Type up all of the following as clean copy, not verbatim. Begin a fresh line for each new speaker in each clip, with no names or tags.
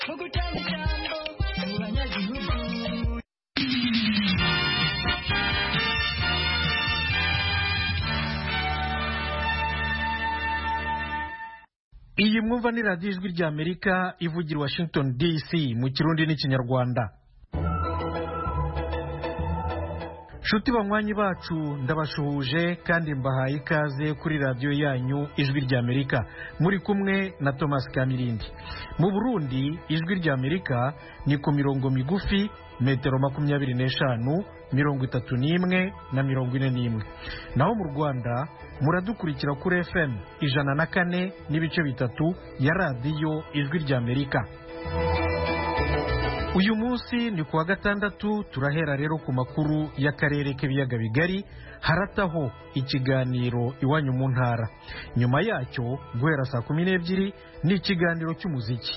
mu gutanga ijambo mu banyagihugu.
Iyi mwumva ni radiyo ijwi rya Amerika ivugira Washington DC mu Kirundi n'Ikinyarwanda. Shuti banywanyi bacu ndabashuhuje kandi mbahaye ikaze kuri radiyo yanyu ijwi rya Amerika. Muri kumwe na Thomas Kamirindi. Mu Burundi ijwi rya Amerika ni ku mirongo migufi metero 25, 31 na 41. Naho mu Rwanda muradukurikira kuri FM 104 n'ibice bitatu ya radiyo ijwi rya Amerika. Uyu munsi ni kuwa gatandatu, turahera rero ku makuru y'akarere k'ibiyaga bigari, harataho ikiganiro iwanyu mu ntara. Nyuma yacyo guhera saa 12 ni ikiganiro cy'umuziki.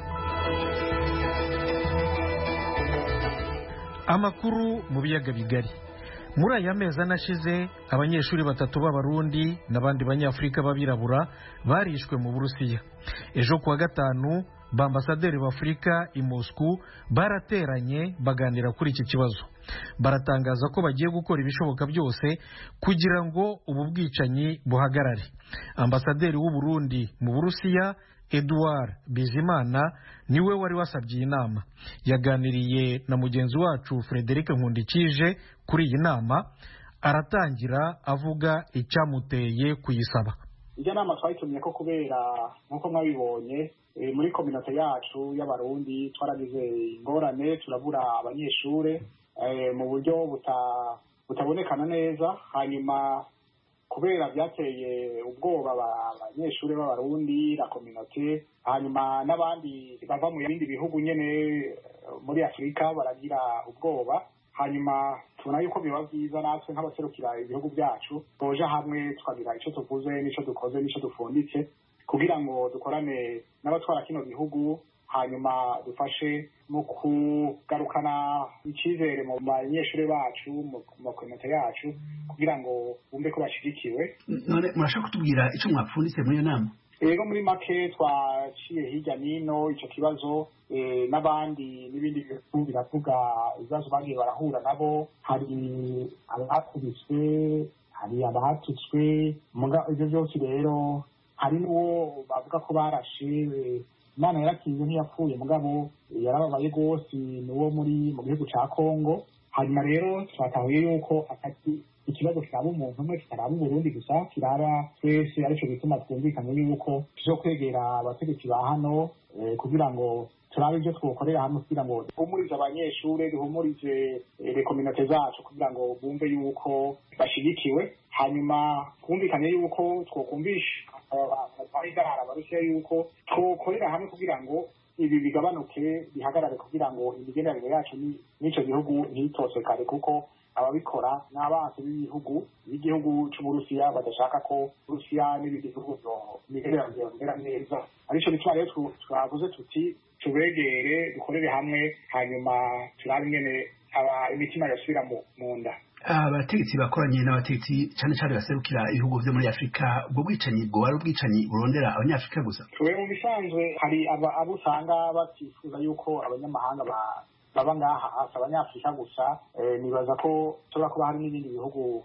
Amakuru mu biyaga bigari. Muri aya mezi anashize abanyeshuri 3 b'Abarundi n'abandi banyafrika b'abirabura barishwe mu Burusiya. Ejo kuwa gatanu bambasaderi b'Afrika i Moscow barateranye baganira kuri iki kibazo. Baratangaza ko bagiye gukora ibishoboka byose kugira ngo ubu bwicanyi buhagarare. Ambasaderi w'u Burundi mu Burusiya Edouard Bizimana niwe wari wasabye inama. Yaganiriye na mugenzi wacu Frederic Nkundikije kuri iyi nama, aratangira avuga icyamuteye kuyisaba.
Ijya nama twayitumye ko kubera nkuko mwabibonye muri community yacu y'Abarundi twaragize ingorane, turabura abanyeshure mu buryo butabonekana neza. Hanyuma kubera byateye ubwoba abanyeshure b'Abarundi la community, hanyuma n'abandi bava mu bindi bihugu nyene muri Afrika baragira ubwoba. Hanyuma tubona yuko biba byiza natwe nk'abaserukira ibihugu byacu boja hamwe tukagira icyo tuvuze n'icyo dukoze n'icyo dufunditse kugira ngo dukorane n'abatwara kino gihugu, hanyuma dufashe mu kugarukana icyizere mu banyeshure bacu mu komite yacu kugira ngo bumve ko bashigikiwe.
None murashaka kutubwira icyo mwapfunditse muri iyo nama?
Ego muri make twaciye hirya nino icyo kibazo n'abandi n'ibindi bihugu biravuga ibibazo bagiye barahura nabo. Hari abakubiswe, hari abatutswe, ibyo byose rero hari n'uwo bavuga ko barashe. Imana yarakinze ntiyapfuye mugabo yarababaye rwose, n'uwo mu gihugu cya Kongo. Hanyuma rero twatahuye yuko ikibazo kiraba umuntu umwe kitaraba Burundi gusa, kiraba twese, aricyo bituma twumvikanye yuko tuzo kwegera abategetsi ba hano kugira ngo turabe ibyo twokorera hamwe kugira ngo duhumurize abanyeshure, duhumurize community zacu kugira ngo bumve yuko bashigikiwe. Hanyuma twumvikanye yuko twokumvisha abayigarara Abarusiya yuko twokorera hamwe kugira ngo ibi bigabanuke, bihagarare, kugira ngo imigenderanire yacu n'icyo gihugu ntitosekare, kuko ababikora n'abantu b'igihugu cy'Uburusiya badashaka ko Urusiya n'ibindi bihugu imigenderanire yongera neza. Aricyo bituma rero twavuze tuti tubegere, dukorere hamwe, hanyuma turabe ingene imitima yasubira mu nda.
Abategetsi bakoranye n'abategetsi cyane cyane baserukira ibihugu byo muri Afrika, ubwo bwicanyi bwo ari ubwicanyi burondera abanyafrika gusa?
Mu bisanzwe hari abo usanga batifuza yuko abanyamahanga baba ngaha, abanyafrika gusa. Nibaza ko tuba kuba hari n'ibindi bihugu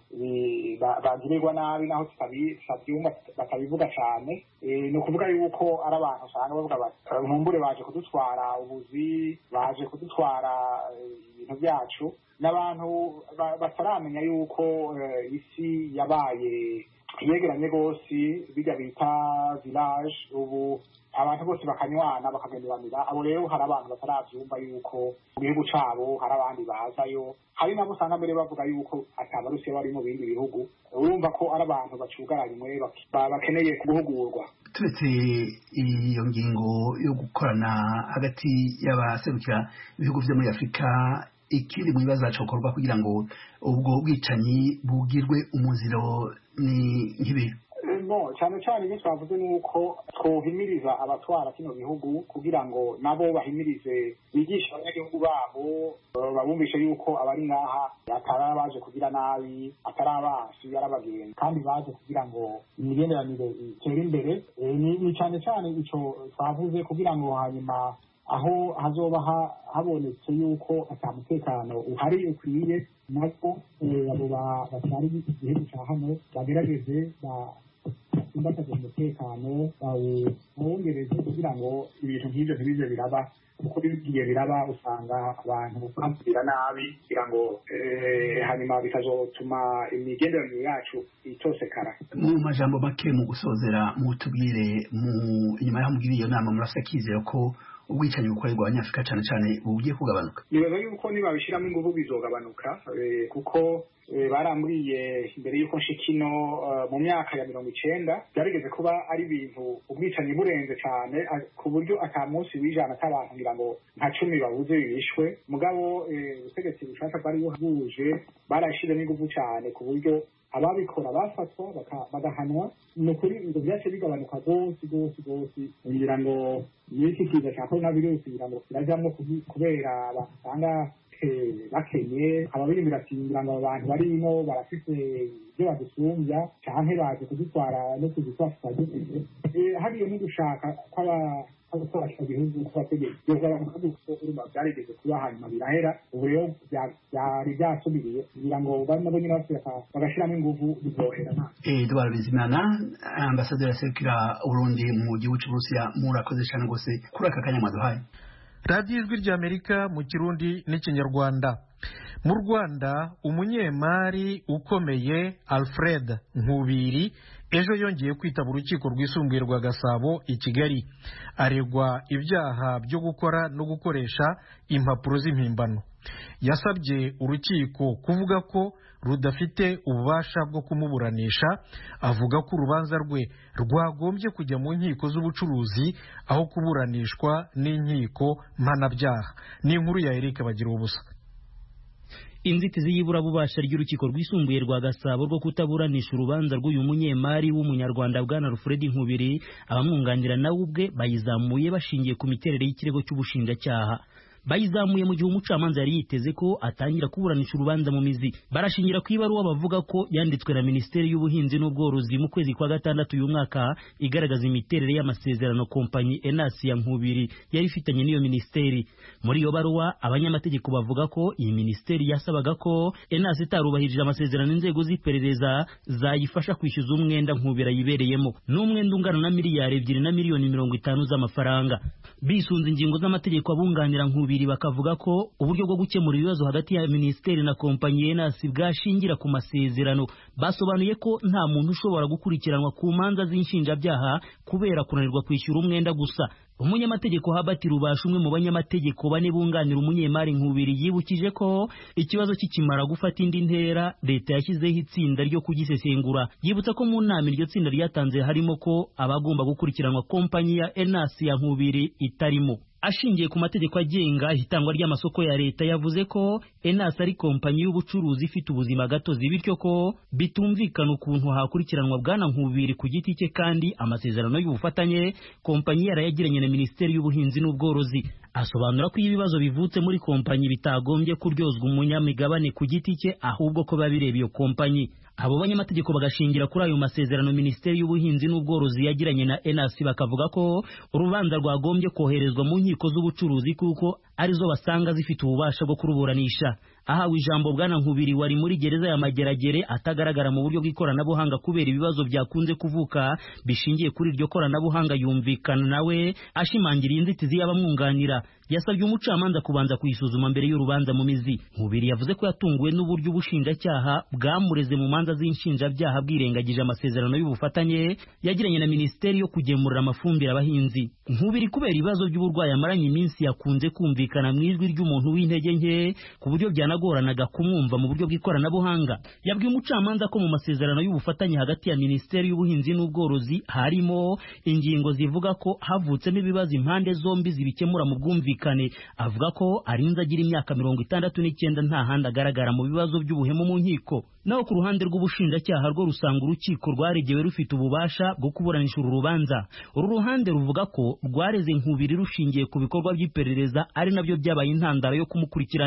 bagirirwa nabi naho tutabyumva batabivuga cyane. Ni ukuvuga yuko ari abantu usanga bavuga bati nkumbure baje kudutwara ubuzi, baje kudutwara ibintu byacu, n'abantu bataramenya yuko isi yabaye yegeranye rwose, bijya bita village. Ubu abantu bose bakanywana bakagenderanira. Abo rero hari abantu batarabyumva yuko mu gihugu cyabo hari abandi bazayo. Hari nabo usanga mbere bavuga yuko atabarusiya bari mu bindi bihugu. Urumva ko ari abantu bacugaranywe bakeneye guhugurwa.
Turetse iyo ngingo yo gukorana hagati y'abaserukira ibihugu byo muri Afrika, ikindi mu bibazo cyakorwa kugira ngo ubwo bwicanyi bugirwe umuziro ni nk'ibi?
Cyane cyane ibyo twavuze ni uko twohimiriza abatwara kino gihugu kugira ngo nabo bahimirize, bigishe abanyagihugu babo, babumvishe yuko abari ngaha atari abaje kugira nabi, atari abansi, ari abagenzi, kandi baje kugira ngo imigenderanire itere imbere. Ni cyane cyane icyo twavuze kugira ngo hanyuma aho hazoba habonetse yuko atamutekano uhari ukwiye nako abo batwara igihugu cya hano bagerageze batsimbataze umutekano bawongereze kugira ngo ibintu nk'ibyo ntibize biraba kuko bigiye biraba usanga abantu bamvira nabi kugira ngo hanyuma bikazotuma imigenderanire yacu itosekara.
Mu majambo make mu gusozera mutubwire inyuma y'aho mugiriye iyo nama murafite akizero ko ubwicanyi bukorerwa abanyafurika cyane cyane bugiye kugabanuka?
Nibaza yuko nibabishiramo ingufu bizogabanuka kuko barambwiye imbere y'uko nshikino mu myaka ya 90 byarigeze kuba ari ibintu ubwicanyi burenze cyane ku buryo ata munsi wijana atabantu ngira ngo nka 10 babuze bishwe mugabo ubutegetsi bushaka bari buhuje barashiremo ingufu cyane ku buryo ababikora bafatwa bagahanwa nukuri ngo byace bigabanuka gose ngira ngo n'iki kiza cya coronavirus ngira ngo kirajamwo kubera basanga bakenye ababiri biratingira ngo abantu barimo barafite ibyo badusumbya canke baje kudutwara no kudutwara hariyo no gushaka kw'abafasha igihugu kw'abategetsi byarigeze kuba hanyuma birahera ubu rero byari byasubiriye kugira ngo nabo nyine bagashiramo ingufu bizohera nta
Edouard Bizimana ambasaderi aserukira Burundi mu gihugu cy'Uburusiya murakoze cyane rwose kuri aka kanya mwaduhaye.
radiyo ijwi ry'Amerika mu Kirundi n'Ikinyarwanda. Mu Rwanda umunyemari ukomeye Alfred Nkubiri ejo yongeye kwitaba urukiko rwisumbuye rwa Gasabo i Kigali aregwa ibyaha byo gukora no gukoresha impapuro z'impimbano. Yasabye urukiko kuvuga ko rudafite ububasha bwo kumuburanisha, avuga ko urubanza rwe rwagombye kujya mu nkiko z'ubucuruzi aho kuburanishwa n'inkiko mpanabyaha. Ni inkuru ya Eric Bagira ubusa.
Inzitizi y'iburabubasha ry'urukiko rwisumbuye rwa Gasabo rwo kutaburanisha urubanza rw'uyu munyemari w'umunyarwanda bwana Alfred Nkubiri abamwunganira nawe ubwe bayizamuye bashingiye ku miterere y'ikirego cy'ubushinjacyaha. Bayizamuye mu gihe umucamanza yari yiteze ko atangira kuburanisha urubanza mu mizi. Barashingira ku ibaruwa bavuga ko yanditswe na Minisiteri y'Ubuhinzi n'Ubworozi mu kwezi kwa gatandatu uyu mwaka igaragaza imiterere y'amasezerano kompanyi Enas ya Nkubiri yari ifitanye n'iyo minisiteri. Muri iyo baruwa abanyamategeko bavuga ko iyi minisiteri yasabaga ko Enas itarubahirije amasezerano inzego z'iperereza zayifasha kwishyuza umwenda Nkubiri yibereyemo n'umwenda ungana na miliyari 2 na miliyoni 50 z'amafaranga. Bisunze ingingo z'amategeko abunganira Nkubiri bakavuga ko uburyo bwo gukemura ibibazo hagati ya minisiteri na kompanyi Enas bwashingira ku masezerano. Basobanuye ko nta muntu ushobora gukurikiranwa ku manza z'inshinjabyaha kubera kunanirwa kwishyura umwenda gusa. Umunyamategeko Habati Rubasha umwe mu banyamategeko bane bunganira umunyemari Nkubiri yibukije ko ikibazo kikimara gufata indi ntera leta yashyizeho itsinda ryo kugisesengura. Yibutsa ko mu nama iryo tsinda ryatanze harimo ko abagomba gukurikiranwa kompanyi ya Enas ya Nkubiri itarimo. Ashingiye ku mategeko agenga itangwa ry'amasoko ya leta yavuze ko Enas ari kompanyi y'ubucuruzi ifite ubuzima gatozi bityo ko bitumvikana ukuntu hakurikiranwa bwana Nkubiri ku giti cye kandi amasezerano y'ubufatanye kompanyi yarayagiranye na Minisiteri y'Ubuhinzi n'Ubworozi. Asobanura ko ibibazo bivutse muri kompanyi bitagombye kuryozwa umunyamigabane ku giti cye ahubwo ko babireba iyo kompanyi. Abo banyamategeko bagashingira kuri ayo masezerano Minisiteri y'Ubuhinzi n'Ubworozi yagiranye na Enas bakavuga ko urubanza rwagombye koherezwa mu nkiko z'ubucuruzi kuko arizo basanga zifite ububasha bwo kuruburanisha. Ahawe ijambo bwana Nkubiri wari muri gereza ya Mageragere atagaragara mu buryo bw'ikoranabuhanga kubera ibibazo byakunze kuvuka bishingiye kuri iryo koranabuhanga yumvikana nawe ashimangira inzitizi y'abamwunganira. Yasabye umucamanza kubanza kuyisuzuma mbere y'urubanza mu mizi. Nkubiri yavuze ko yatunguwe n'uburyo ubushinjacyaha bwamureze mu manza z'inshinjabyaha bwirengagije amasezerano y'ubufatanye yagiranye na Minisiteri yo kugemurira amafumbire abahinzi. Nkubiri kubera ibibazo by'uburwayi amaranye iminsi yakunze kumvikana mu ijwi ry'umuntu w'intege nke ku buryo byanagoranaga kumwumva mu buryo bw'ikoranabuhanga. Yabwiye umucamanza ko mu masezerano y'ubufatanye hagati ya Minisiteri y'Ubuhinzi n'Ubworozi harimo ingingo zivuga ko havutsemo ibibazo impande zombi zibikemura mu bwumvikane. Avuga ko arinze agira imyaka 69 nta handi agaragara mu bibazo by'ubuhemu mu nkiko. Naho ku ruhande rw'ubushinjacyaha rwo rusanga urukiko rwaregewe rufite ububasha bwo kuburanisha uru rubanza. Uru ruhande ruvuga ko rwareze Nkubiri rushingiye ku bikorwa by'iperereza ari nabyo byabaye intandaro yo kumukurikirana.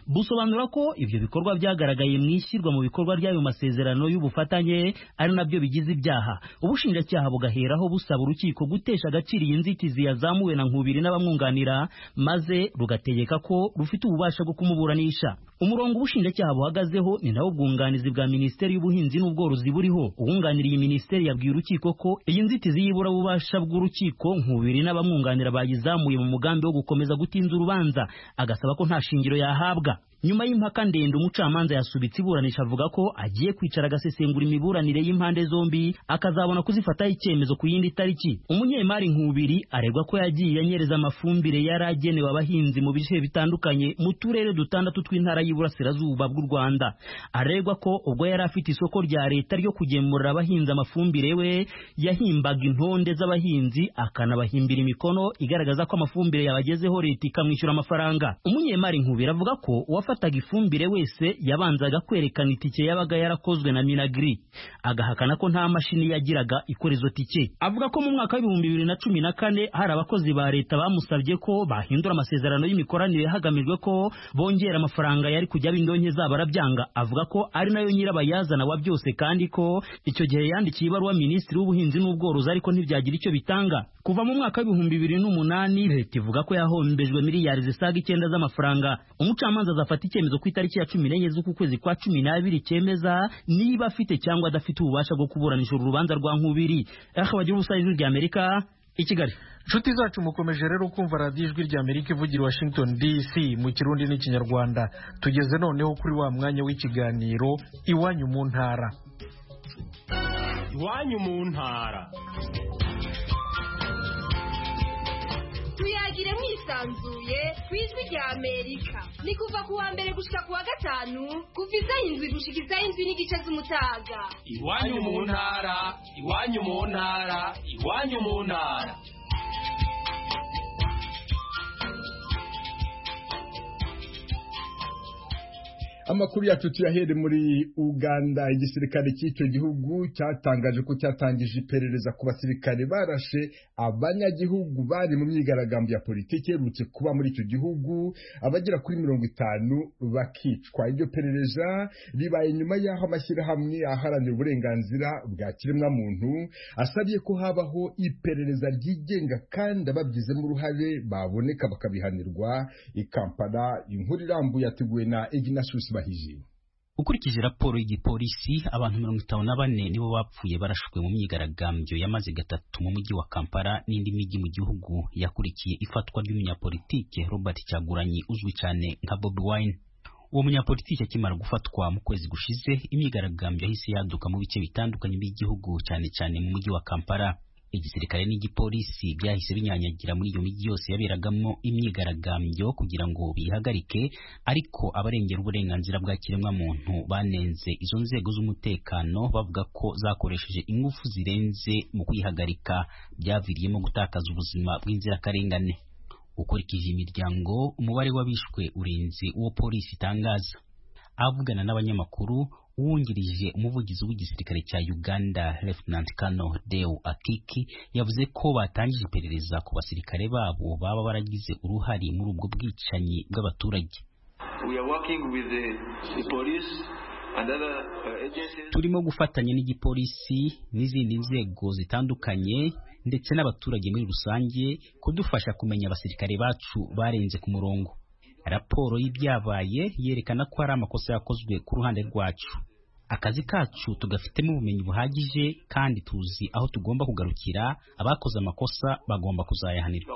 busobanura ko ibyo bikorwa byagaragaye mu ishyirwa mu bikorwa ry'ayo masezerano y'ubufatanye ari nabyo bigize ibyaha. Ubushinjacyaha bugaheraho busaba urukiko gutesha agaciro iyi nzitizi yazamuwe na Nkubiri n'abamwunganira maze rugategeka ko rufite ububasha bwo kumuburanisha. Umurongo ubushinjacyaha buhagazeho ni nawo bwunganizi bwa Minisiteri y'Ubuhinzi n'Ubworozi buriho. Uwunganira iyi minisiteri yabwiye urukiko ko iyi nzitizi y'ibura bubasha bw'urukiko Nkubiri n'abamwunganira bayizamuye mu mugambi wo gukomeza gutinza urubanza, agasaba ko nta shingiro yahabwa. Nyuma y'impaka ndende umucamanza yasubitse iburanisha avuga ko agiye kwicara agasesengura imiburanire y'impande zombi akazabona kuzifataho icyemezo ku yindi tariki. Umunyemari Nkubiri aregwa ko yagiye anyereza amafumbire yari agenewe abahinzi mu bice bitandukanye mu turere dutandatu tw'intara y'Iburasirazuba bw'u Rwanda. Aregwa ko ubwo yari afite isoko rya leta ryo kugemurira abahinzi amafumbire we yahimbaga intonde z'abahinzi akanabahimbira imikono igaragaza ko amafumbire yabagezeho leta ikamwishyura amafaranga. Umunyemari Nkubiri avuga ko uwafataga ifumbire wese yabanzaga kwerekana itike yabaga yarakozwe na Minagri, agahakana ko nta mashini yagiraga ikora izo tike. Avuga ko mu mwaka w'2014 hari abakozi ba leta bamusabye ko bahindura amasezerano y'imikoranire hagamijwe ko bongera amafaranga yari kujya bindonke zabo arabyanga. Avuga ko ari nayo nyirabayazana wa byose kandi ko icyo gihe yandikiye ibaruwa Minisitiri w'Ubuhinzi n'Ubworozi ariko ntibyagira icyo bitanga. Kuva mu mwaka w'2008 leta ivuga ko yahombejwe miliyari zisaga 9 z'amafaranga. Umucamanza azafata icyemezo ku itariki ya 14 z'uku kwezi kwa 12 cyemeza niba afite cyangwa adafite ububasha bwo kuburanisha urubanza rwa Nkubiri. Bagira ubusa ijwi rya Amerika i Kigali.
Nshuti zacu mukomeje rero kumva radiyo ijwi rya Amerika ivugira Washington DC mu Kirundi n'Ikinyarwanda. Tugeze noneho kuri wa mwanya w'ikiganiro Iwanyu mu ntara.
Iwanyu mu ntara.
Tuyagire mwisanzuye kw'ijwi rya Amerika. Ni kuva ku wa mbere gushika ku wa gatanu kuva isaha 7 gushika isaha 7:30 z'umutaga.
Iwanyu mu ntara, iwanyu mu ntara, iwanyu mu ntara.
Amakuru yacu tuyahere muri Uganda. Igisirikare cy'icyo gihugu cyatangaje ko cyatangije iperereza ku basirikare barashe abanyagihugu bari mu myigaragambyo ya politiki yerutse kuba muri icyo gihugu, abagera kuri 50 bakicwa. Iryo perereza ribaye nyuma y'aho amashyirahamwe aharanira uburenganzira bwa kiremwamuntu asabye ko habaho iperereza ryigenga kandi ababigizemo uruhare baboneka bakabihanirwa. I Kampala inkuru irambuye yateguwe na Ignatius Bahiji.
Ukurikije raporo y'igipolisi, abantu 54 nibo bapfuye barashwe mu myigaragambyo yamaze gatatu mu mujyi wa Kampala n'indi mijyi mu gihugu yakurikiye ifatwa ry'umunyapolitike Robert Kyagulanyi uzwi cyane nka Bobi Wine. Uwo munyapolitike akimara gufatwa mu kwezi gushize, imyigaragambyo yahise yaduka mu bice bitandukanye by'igihugu cyane cyane mu mujyi wa Kampala. Igisirikare n'igipolisi byahise binyanyagira muri iyo mijyi yose yaberagamo imyigaragambyo kugira ngo bihagarike, ariko abarengera uburenganzira bwa kiremwamuntu banenze izo nzego z'umutekano bavuga ko zakoresheje ingufu zirenze mu kwihagarika, byaviriyemo gutakaza ubuzima bw'inzirakarengane. Ukurikije imiryango, umubare w'abishwe urenze uwo polisi itangaza. Avugana n'abanyamakuru, uwungirije umuvugizi w'igisirikare cya Uganda Lieutenant Colonel Deo Akiki yavuze ko batangije iperereza ku basirikare babo baba baragize uruhare muri ubwo bwicanyi bw'abaturage. Turimo gufatanya n'igipolisi n'izindi nzego zitandukanye ndetse n'abaturage muri rusange kudufasha kumenya abasirikare bacu barenze ku murongo. Raporo y'ibyabaye yerekana ko hari amakosa yakozwe ku ruhande rwacu. Akazi kacu tugafitemo ubumenyi buhagije kandi tuzi aho tugomba kugarukira. Abakoze amakosa bagomba kuzayahanirwa.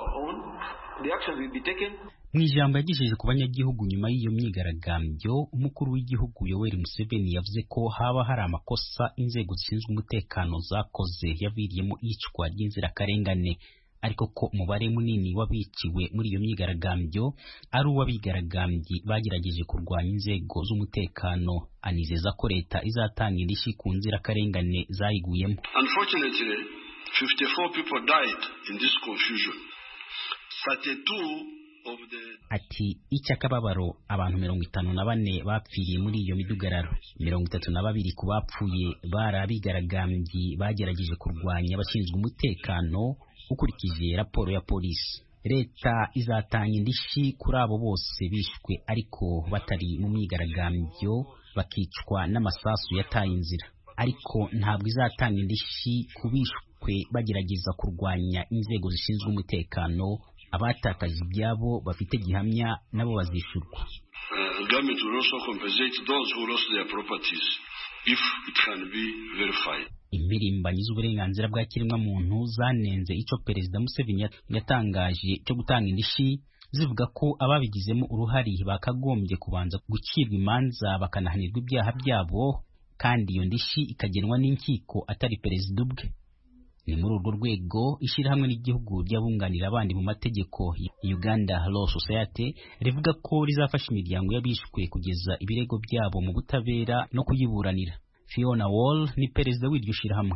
Mu ijambo yagejeje ku banyagihugu nyuma y'iyo myigaragambyo, umukuru w'igihugu Yoweri Museveni yavuze ko haba hari amakosa inzego zishinzwe umutekano zakoze yaviriyemo iyicwa ry'inzirakarengane, ariko ko umubare munini w'abiciwe muri iyo myigaragambyo ari uw'abigaragambyi bagerageje kurwanya inzego z'umutekano. Anizeza ko leta izatanga indishyi ku nzirakarengane zayiguyemo.
Unfortunately, 54 people died in this confusion. 32
Ati icyakababaro abantu 54 bapfiriye muri iyo midugararo. 32 ku bapfuye barabigaragambyi bagerageje kurwanya abashinzwe umutekano, ukurikije raporo ya polisi. leta izatanga indishyi kuri abo bose bishwe ariko batari mu myigaragambyo bakicwa n'amasasu yataye inzira, ariko ntabwo izatanga indishyi ku bishwe bagerageza kurwanya inzego zishinzwe umutekano. Abatakaje ibyabo bafite gihamya nabo bazishyurwa.
Government will also compensate those who lost their properties if it can be verified.
Impirimbanyi z'uburenganzira bwa kiremwamuntu zanenze icyo Perezida Museveni yatangaje cyo gutanga indishyi, zivuga ko ababigizemo uruhare bakagombye kubanza gucirwa imanza bakanahanirwa ibyaha byabo, kandi iyo ndishyi ikagenwa n'inkiko atari perezida ubwe. Ni muri urwo rwego ishyirahamwe n'igihugu ry'abunganira abandi mu mategeko Uganda Law Society rivuga ko rizafasha imiryango y'abishwe kugeza ibirego byabo mu butabera no kuyiburanira. Fiona Wall ni perezida w'iryo shyirahamwe.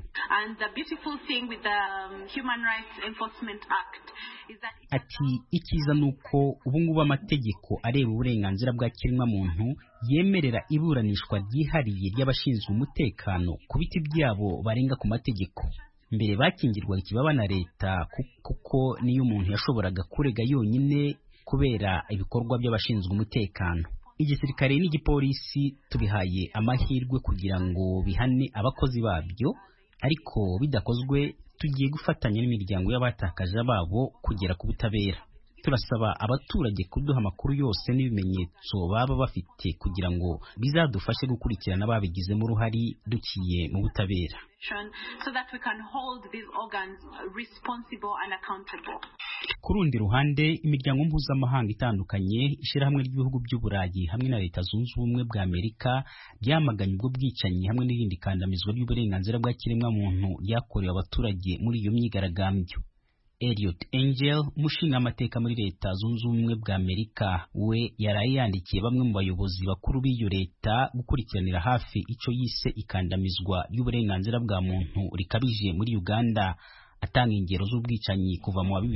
Ati ikiza nuko ubu ngubu amategeko areba uburenganzira bwa kiremwamuntu yemerera iburanishwa ryihariye ry'abashinzwe umutekano ku biti byabo barenga ku mategeko. Mbere bakingirwa ikibaba na leta kuko niyo umuntu yashoboraga kurega yonyine kubera ibikorwa by'abashinzwe umutekano. Igisirikare n'igipolisi tubihaye amahirwe kugira ngo bihane abakozi babyo, ariko bidakozwe tugiye gufatanya n'imiryango y'abatakaje babo kugera ku butabera. Turasaba abaturage kuduha amakuru yose n'ibimenyetso baba bafite kugira ngo bizadufashe gukurikirana ababigizemo uruhare duciye mu butabera. Ku rundi ruhande, imiryango mpuzamahanga itandukanye, ishyirahamwe ry'ibihugu by'Uburayi hamwe na Leta Zunze Ubumwe bwa Amerika byamaganye ubwo bwicanyi hamwe n'irindi kandamizwa ry'uburenganzira bwa kiremwamuntu ryakorewe abaturage muri iyo myigaragambyo. Elliot Angel, umushinga amateka muri Leta Zunze Ubumwe bwa Amerika, we yaraye yandikiye bamwe mu bayobozi bakuru b'iyo leta gukurikiranira hafi icyo yise ikandamizwa y'uburenganzira bwa muntu rikabije muri Uganda, atanga ingero z'ubwicanyi kuva mu wa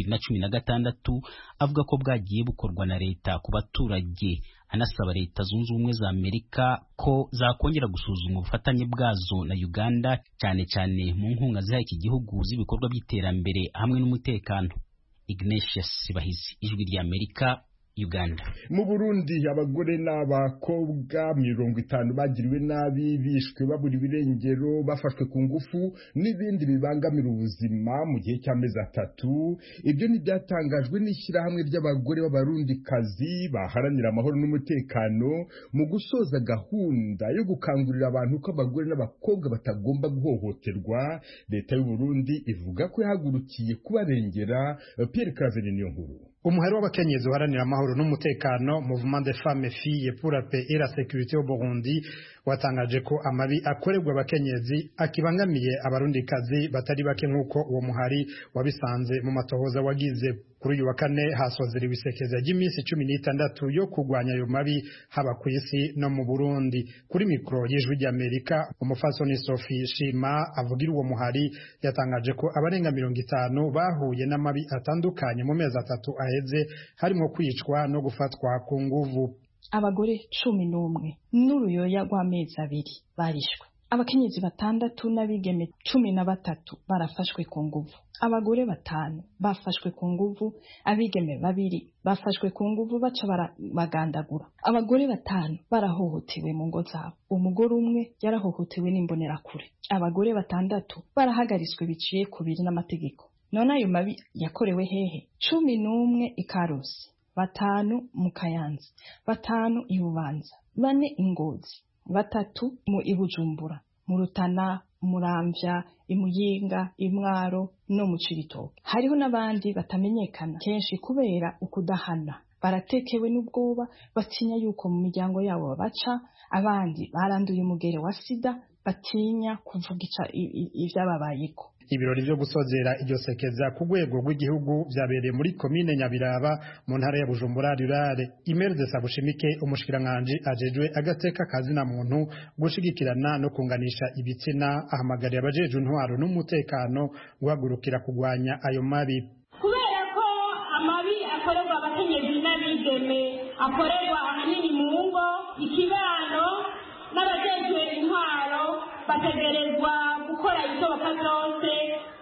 2016 avuga ko bwagiye bukorwa na leta ku baturage, anasaba Leta Zunze Ubumwe za Amerika ko zakongera gusuzuma ubufatanye bwazo na Uganda, cyane cyane mu nkunga ziha iki gihugu z'ibikorwa by'iterambere hamwe n'umutekano. Ignatius Bahizi, Ijwi ry'Amerika, Uganda.
Mu Burundi abagore n'abakobwa 50 bagiriwe nabi, bishwe, babura ibirengero, bafashwe ku ngufu n'ibindi bibangamira ubuzima mu gihe cy'amezi 3. Ibyo ni byatangajwe n'ishyirahamwe ry'abagore b'abarundikazi baharanira amahoro n'umutekano mu gusoza gahunda yo gukangurira abantu ko abagore n'abakobwa batagomba guhohoterwa. Leta y'u Burundi ivuga ko yahagurukiye kubarengera. Pierre Claver niyo nkuru.
Umuhari w'abakenyezi uharanira amahoro n'umutekano, Mouvement des femmes et filles pour la paix et la sécurité au Burundi, watangaje ko amabi akorerwa abakenyezi akibangamiye abarundikazi batari bake nk'uko uwo muhari wabisanze mu matohoza wagize. Kuri uyu wa kane hasozera ibisekeza ry'iminsi 16 yo kurwanya ayo mabi haba ku isi no mu Burundi. Kuri mikro y'Ijwi ry'Amerika, umufasoni Sophie Shima avugira uwo muhari yatangaje ko abarenga 50 bahuye n'amabi atandukanye mu mezi 3 aheze, harimo kwicwa no gufatwa ku nguvu.
Abagore 11 n'uruyoya rw'amezi 2 barishwe. Abakenyezi 6 n'abigeme 13 barafashwe ku nguvu. Abagore 5 bafashwe ku nguvu, abigeme 2 bafashwe ku nguvu baca bagandagura. Abagore 5 barahohotewe mu ngo zabo. Umugore umwe yarahohotewe n'imbonerakure. Abagore 6 barahagariswe biciye ku biri n'amategeko. None ayo mabi yakorewe hehe? 11 i Karusi, 5 mu Kayanza, 5 i Bubanza, 4 i Ngozi, 3 mu Ibujumbura, mu Rutana, Muramvya, Imuyinga, Imwaro no mu Cibitoke. Hariho n'abandi batamenyekana kenshi kubera ukudahana. Baratekewe n'ubwoba, batinya yuko mu miryango yabo babaca. Abandi baranduye umugere wa sida, batinya kuvuga ivyababayeko.
Ibirori byo gusozera iryo sekeza ku rwego rw'igihugu byabereye muri komine Nyabiraba mu ntara ya Bujumbura rurare. Imeride Sabushimike, umushikiranganje ajejwe agateka kazina muntu, gushigikirana no kunganisha ibitsina, ahamagarira abajeje intwaro n'umutekano guhagurukira kugwanya ayo mabi.
Kubera ko amabi akorerwa abakenyezi n'abigeme akorerwa ahanini mu ngo, ikibano n'abajejwe intwaro bategerezwa gukora ibishoboka byose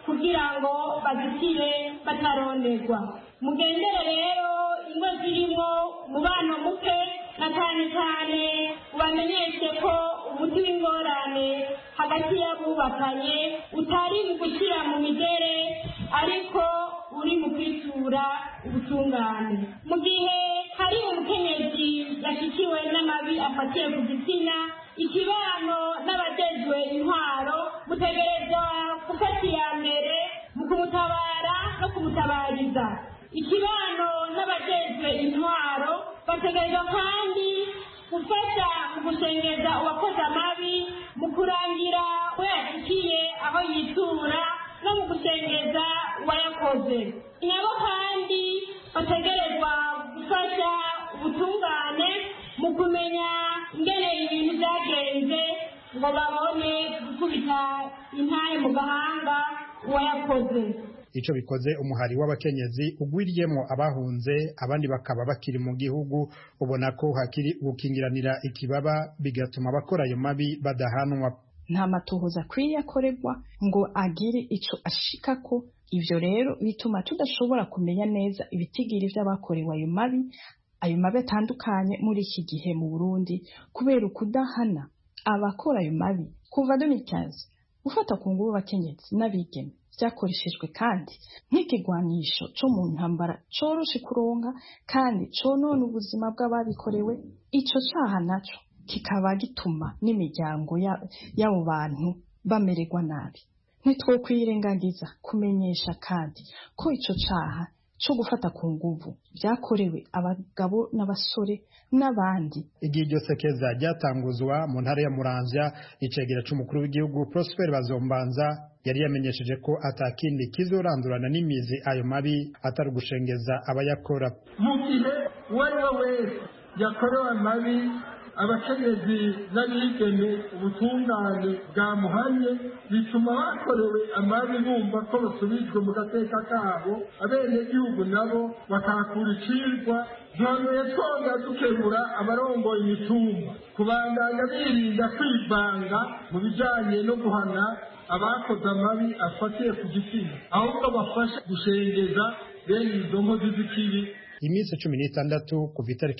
kugira ngo bazitire bataronderwa. Mugendere rero ingo zirimo umubano muke na cyane cyane ubamenyeshe ko umuti w'ingorane hagati y'abubakanye utari mu gushyira mu migere ariko uri mu kwitura ubutungane. Mu gihe hari umukenyezi yashyikiwe n'amabi afatiye ku gitsina, ikibano n'abajejwe intwaro mutegerezwa gufata iya mbere mu kumutabara no kumutabariza. Ikibano n'abajejwe intwaro bategerezwa kandi gufasha mu gushengeza uwakoze amabi mu kurangira we yashikiye aho yitura no mu gushengeza uwayakoze. Nabo kandi bategerezwa gufasha ubutungane mu kumenya ingene ibintu byagenze ngo babone gukubita intaye mu gahanga uwayakoze.
Ico bikoze umuhari w'abakenyezi ugwiriyemo abahunze abandi bakaba bakiri mu gihugu, ubona ko hakiri gukingiranira ikibaba bigatuma abakora ayo mabi badahanwa.
Nta matohoza akwiye akorerwa ngo agire ico ashikako. Ivyo rero bituma tudashobora kumenya neza ibitigiri vy'abakorewe ayo mabi atandukanye muri iki gihe mu Burundi kubera ukudahana abakora ayo mabi. Kuva 2015 gufata ku nguvu abakenyezi n'abigeme vyakoreshejwe kandi nk'ikigwanisho co mu ntambara coroshe kuronka kandi conona ubuzima bw'ababikorewe. Ico caha naco kikaba gituma n'imiryango y'abo bantu bamererwa nabi. Ntitwokwirengagiza kumenyesha kandi ko ico caha co gufata ku nguvu vyakorewe abagabo n'abasore n'abandi.
Igihe iryo sekeza ryatanguzwa mu ntara ya Muramvya, icegera c'umukuru w'igihugu Prosper Bazombanza yari yamenyesheje ko atakindi kizorandurana n'imizi ayo mabi atari gushengeza abayakora.
Mu gihe uwari we wese yakorewe amabi, abakenyezi n'abigeme ubutungane bwamuhanye, bituma bakorewe amabi bumva ko basubijwe mu gateka kabo, abenegihugu nabo bakakura icirwa. Ntanuye twonga dukemura abarongoye imitumba kubandanya birinda kwivanga mu bijanye no guhana abakoze amabi afatiye ku gitsina, ahubwo bafasha gushengeza bene izo nkozi z'ikibi.
Iminsi 16 kuva itariki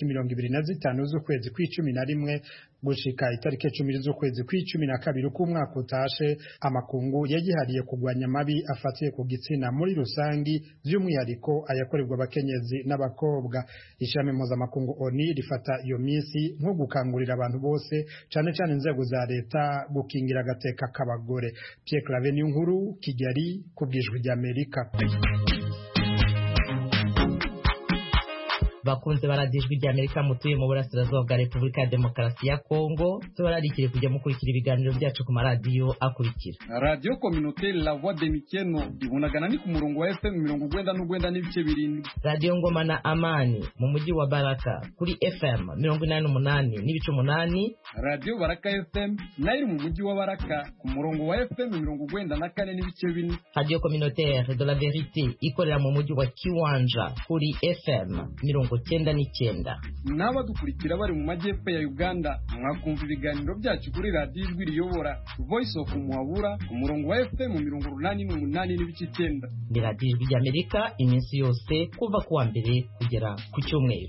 25 z'ukwezi kw'icumi gushika itariki 10 z'ukwezi kw'icumi k'umwaka utashe, amakungu yagihariye kugwanya amabi afatiye ku gitsina muri rusangi, by'umwihariko ayakorerwa abakenyezi n'abakobwa. Ishami mpuzamakungu ONU rifata iyo minsi nko gukangurira abantu bose, cane cane inzego za leta, gukingira agateka k'abagore. Pierre Claver Niyonkuru, Kigali, kubwijwi ry'Amerika.
Bakunze baradijwi ry'Amerika mutuye mu burasirazuba bwa Repubulika ya Demokarasi ya Kongo, tubararikire kujya mukurikira ibiganiro byacu ku maradiyo akurikira:
Radio Communautaire La Voix de Mikeno ibunagana ni ku murongo wa FM 99 n'ibice 7,
Radio Ngoma na Amani mu mujyi wa Baraka kuri FM 88 n'ibice 8,
Radio Baraka FM nayo mu mujyi wa Baraka ku murongo wa FM 94 n'ibice 4,
Radio Communautaire de la Vérité ikorera mu mujyi wa Kiwanja kuri FM 99.
N'abadukurikira bari mu majyepfo ya Uganda mwakumva ibiganiro byacu kuri Radio Ijwi Riyobora Voice of Muhabura ku murongo wa FM 88 n'ibice 9.
Ni Radio Ijwi ry'Amerika iminsi yose kuva kuwa mbere kugera ku cyumweru.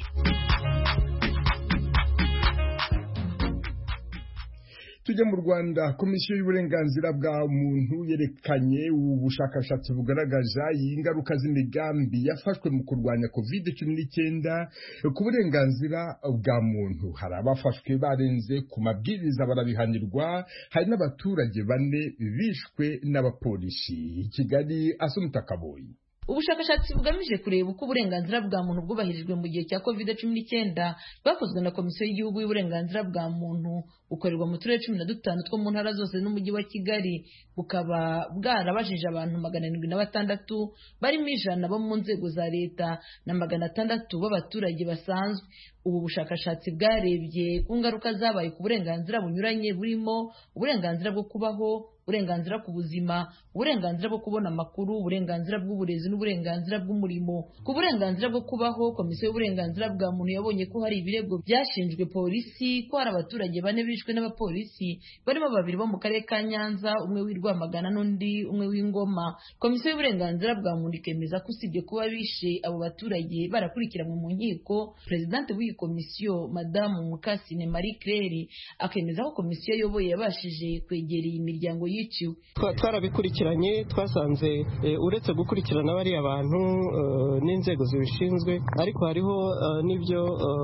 Tujya mu Rwanda, komisiyo y'uburenganzira bwa muntu yerekanye ubushakashatsi bugaragaza ingaruka z'imigambi yafashwe mu kurwanya COVID-19 ku burenganzira bwa muntu. Hari abafashwe barenze ku mabwiriza barabihanirwa, hari n'abaturage bane bishwe n'abapolisi. Kigali, Asumta Kaboyi.
Ubushakashatsi bugamije kureba uko uburenganzira bwa muntu bwubahirijwe mu gihe cya COVID-19 bwakozwe na Komisiyo y'Igihugu y'Uburenganzira bwa Muntu bukorerwa mu turere 15 two mu ntara zose n'umujyi wa Kigali, bukaba bwarabajije abantu 706 barimo 100 bo mu nzego za leta na 600 b'abaturage basanzwe. Ubu bushakashatsi bwarebye ku ngaruka zabaye ku burenganzira bunyuranye burimo uburenganzira bwo kubaho, uburenganzira ku buzima, uburenganzira bwo kubona amakuru, uburenganzira bw'uburezi n'uburenganzira bw'umurimo. Ku burenganzira bwo kubaho, komisiyo y'uburenganzira bwa muntu yabonye ko hari ibirego byashinjwe polisi ko hari abaturage 4 bishwe n'abapolisi barimo 2 bo mu karere ka Nyanza, umwe w'i Rwamagana n'undi umwe w'Ingoma. Komisiyo y'uburenganzira bwa muntu ikemeza ko usibye kuba bishe abo baturage barakurikiranwe mu nkiko, Presidente w'iyi komisiyo Madamu Mukasine Marie Claire akemeza ko komisiyo ayoboye yabashije kwegera iyi miryango yiciwe.
Twarabikurikiranye, twasanze uretse gukurikirana bariya abantu n'inzego zibishinzwe, ariko hariho n'ibyo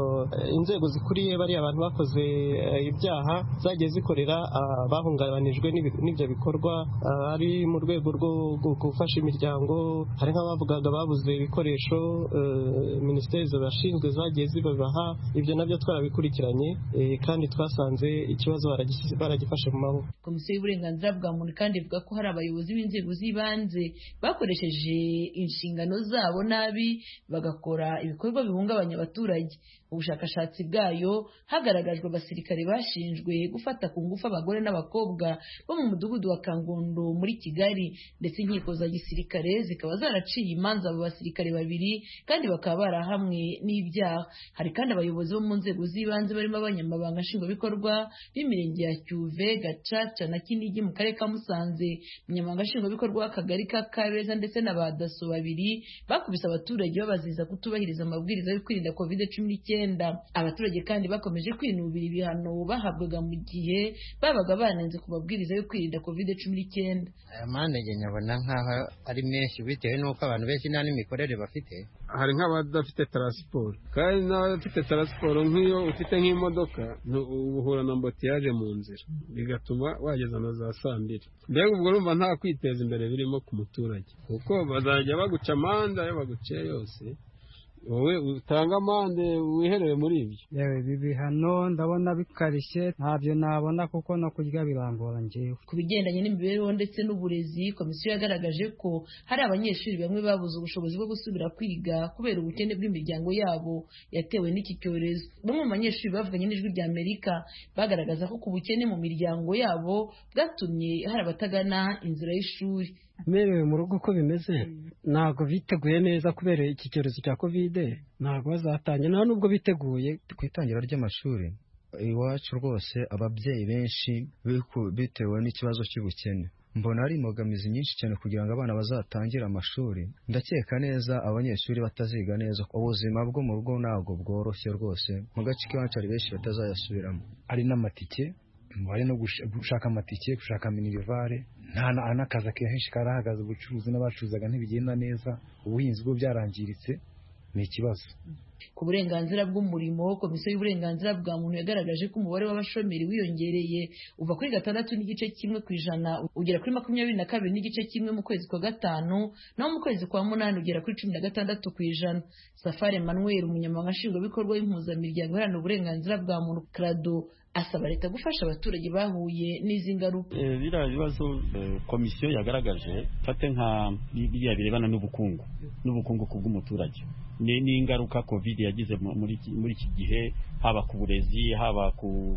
inzego zikuriye bariya abantu bakoze ibyaha zagiye zikorera bahungabanijwe n'ibyo bikorwa, ari mu rwego rwo gufasha imiryango. Hari nk'abavugaga babuze ibikoresho minisiteri zibashinzwe zagiye zibabaha. Ibyo nabyo twarabikurikiranye kandi twasanze ikibazo baragifashe mu maboko.
Komisiyo y'uburenganzira bwa muntu kandi ivuga ko hari abayobozi b'inzego z'ibanze bakoresheje inshingano zabo nabi bagakora ibikorwa bihungabanya abaturage. Ubushakashatsi bwayo hagaragajwe abasirikare bashinjwe gufata ku ngufu abagore n'abakobwa bo mu mudugudu wa Kangondo muri Kigali, ndetse inkiko za gisirikare zikaba zaraciye imanza abo basirikare 2 kandi bakaba barahamwe n'ibyaha. Hari kandi abayobozi bo mu nzego z'ibanze barimo abanyamabanga nshingwabikorwa b'imirenge ya Cyuve, Gacaca na Kinigi mu karere ka Musanze, umunyamabanga nshingwabikorwa w'akagari ka Kabeza ndetse n'abadaso 2 bakubise abaturage babaziza kutubahiriza amabwiriza yo kwirinda COVID-19. Abaturage kandi bakomeje kwinubira ibihano bahabwaga mu gihe babaga banenze ku mabwiriza yo kwirinda COVID-19.
Aya manege nyabona nkaho ari menshi bitewe n'uko abantu benshi nta n'imikorere bafite.
Hari nk'abadafite transport, kandi n'abafite transport nk'iyo ufite nk'imodoka uhura na mbotiyage mu nzira bigatuma wageza na za 2:00. Mbega ubwo urumva nta kwiteza imbere birimo ku muturage, kuko bazajya baguca amande ayo baguciye yose, wowe utanga amande wiherere muri ibyo.
Yewe ibi bihano ndabona bikarishye, ntabyo nabona kuko no kurya birangora njyewe.
Ku bigendanye n'imibereho ndetse n'uburezi, komisiyo yagaragaje ko hari abanyeshuri bamwe babuze ubushobozi bwo gusubira kwiga kubera ubukene bw'imiryango yabo yatewe n'iki cyorezo. Bamwe mu banyeshuri bavuganye n'Ijwi rya Amerika bagaragaza ko ku bukene mu miryango yabo bwatumye hari abatagana inzira y'ishuri.
Merewe mu rugo uko bimeze ntabwo biteguye neza kubera iki cyorezo cya COVID, ntabwo bazatangira nta nubwo biteguye
ku itangira ry'amashuri. Iwacu rwose ababyeyi benshi bitewe n'ikibazo cy'ubukene mbona ari imbogamizi nyinshi cyane kugira ngo abana bazatangire amashuri. Ndakeka neza abanyeshuri bataziga neza, ubuzima bwo mu rugo ntabwo bworoshye rwose. Mu gace k'iwacu hari benshi batazayasubiramo.
Ari n'amatike, bari no gushaka amatike, gushaka minivare, nta n'akazi kenshi karahagaze, ubucuruzi n'abacuruzaga ntibigenda neza, ubuhinzi bwo byarangiritse, ni ikibazo.
Ku burenganzira bw'umurimo, komisiyo y'uburenganzira bwa muntu yagaragaje ko umubare w'abashomeri wiyongereye uva kuri 6.1% ugera kuri 22.1% mu kwezi kwa gatanu, naho mu kwezi kwa munani ugera kuri 16%. Safari Emmanuel, umunyamabanga nshingwabikorwa w'impuzamiryango iharanira uburenganzira bwa muntu CRADO, asaba leta gufasha abaturage bahuye n'izi ngaruka.
Biriya bibazo komisiyo yagaragaje fate nka biriya birebana n'ubukungu kubw'umuturage n'ingaruka COVID yagize muri iki gihe, haba ku burezi, haba ku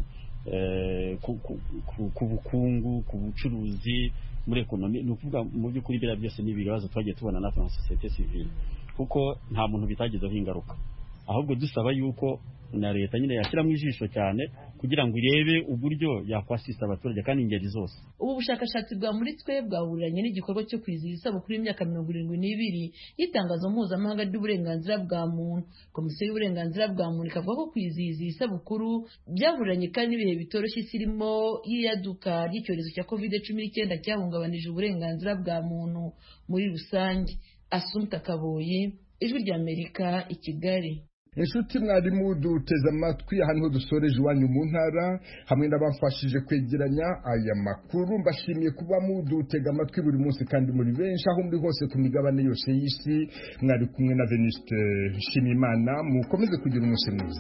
bukungu, ku bucuruzi, muri ekonomi. Ni ukuvuga mu by'ukuri biriya byose ni ibibazo twagiye tubona na societe civile, kuko nta muntu bitagezeho ingaruka, ahubwo dusaba yuko na leta nyine yashyiramo ijisho cyane kugira ngo irebe uburyo yakwasisa abaturage kandi ingeri zose.
Ubu bushakashatsi bwa muri twe bwahuriranye n'igikorwa cyo kwizihiza isabukuru y'imyaka 72 y'itangazo mpuzamahanga ry'uburenganzira bwa muntu. Komisiyo y'uburenganzira bwa muntu ikavuga ko kwizihiza isabukuru byahuriranye kandi n'ibihe bitoroshye irimo y'iyaduka ry'icyorezo cya COVID-19 cyahungabanije uburenganzira bwa muntu muri rusange. Assumpta Kaboyi, Ijwi rya Amerika, i Kigali.
Inshuti mwarimu duteze amatwi, aha niho dusoreje Iwanyu mu Ntara hamwe n'abamfashije kwegeranya aya makuru. Mbashimiye kuba mudutega amatwi buri munsi kandi muri benshi aho muri hose ku migabane yose y'isi. Mwari kumwe na Venuste Nshimiyimana, mukomeze kugira umunsi mwiza.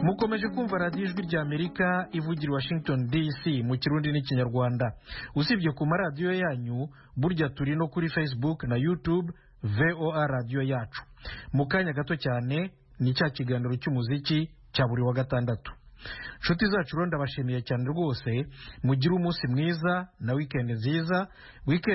mukomeje kumva radiyo ijwi ry'Amerika ivugira Washington DC mu kirundi n'ikinyarwanda. Usibye ku maradiyo yanyu, burya turi no kuri Facebook na YouTube VOA radiyo yacu. Mu kanya gato cyane ni cya kiganiro cy'umuziki cya buri wa gatandatu. Nshuti zacu ndabashimiye cyane rwose, mugire umunsi mwiza na weekend nziza.